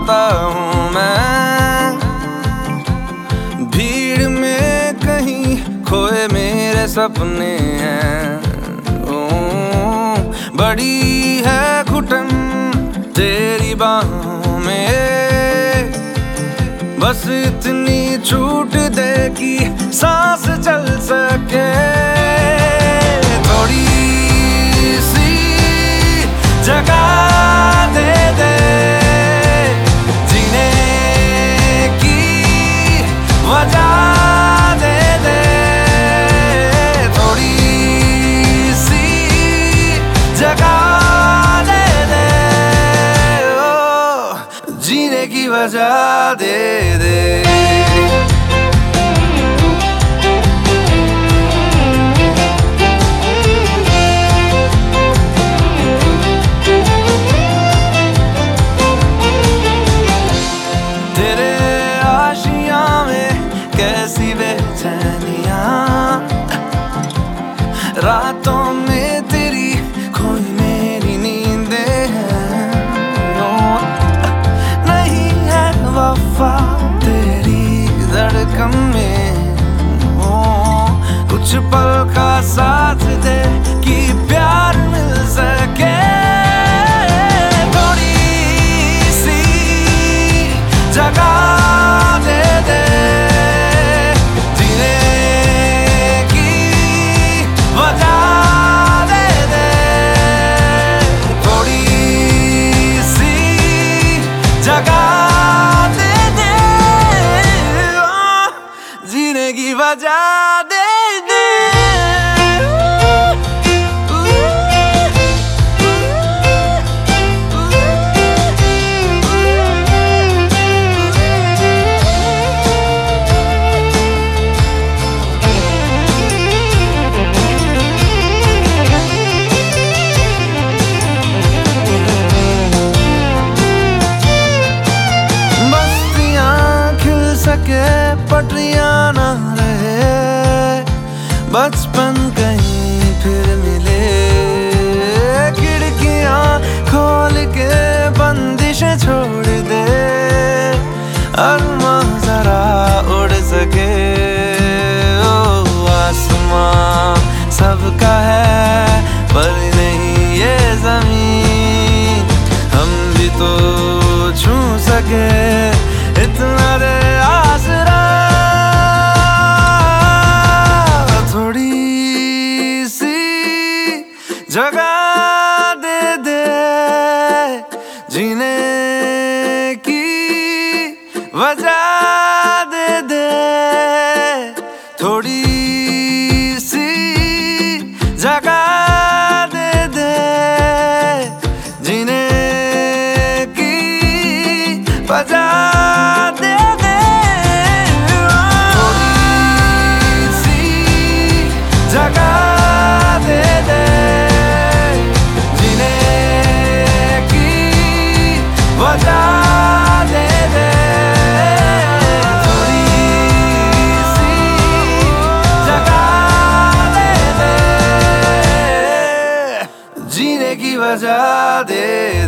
आता हूँ मैं, भीड़ में कहीं खोए मेरे सपने हैं। बड़ी है घुटन तेरी बाहों में, बस इतनी छूट दे कि सांस चल सके। थोड़ी सी जगह दे दे जीने की वजह दे दे, थोड़ी सी जगह दे दे, ओ जीने की वजह दे दे। कैसी बेचैनियां रातों में तेरी खोई मेरी नींदें हैं। नहीं है वफा तेरी धड़कन में, कुछ पल का साथ दे कि प्यार मिल सके। थोड़ी सी जगह दे दे की वजह दे दे। बस्तियां खिल सके पटरियां ना रहे, बचपन कहीं फिर मिले, खिड़कियां खोल के बंदिशें छोड़ दे, अरमां जरा उड़ सके। ओ आसमां सबका है पर नहीं ये जमीन, हम भी तो छू सके इतना दे आसरा। थोड़ी सी जगह दे दे जीने की वजह दे दे, थोड़ी सी जगह दे दे जीने की वजह दे दे, थोड़ी सी जगह दे दे जीने की वजह दे दे, थोड़ी सी जगह दे दे जीने की वजह दे